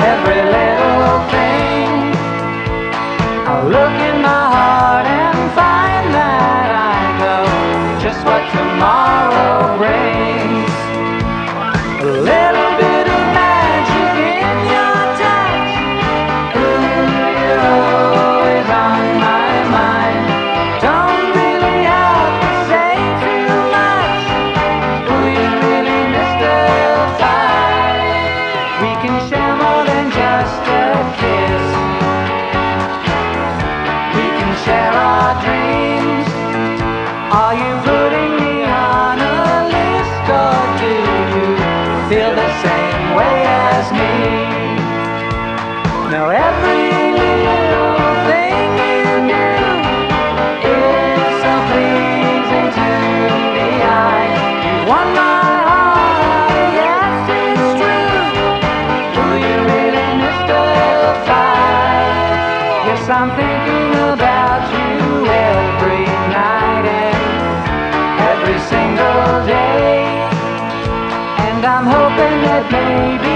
every little thing. I'll look in my heart and find that I know just what tomorrow brings. A little bit of magic in your touch. Ooh, you're always on my mind. Don't really have to say too much. Ooh, you really mystify. We can share more than just a kiss. We can share our dreams. Are you putting me on a list, or do you feel the same way as me? Now every little thing you do is so pleasing to the eye. You won my heart, yes it's true. Do you really mystify? Yes, I'm thinking about you every night and every single day. And I'm hoping that maybe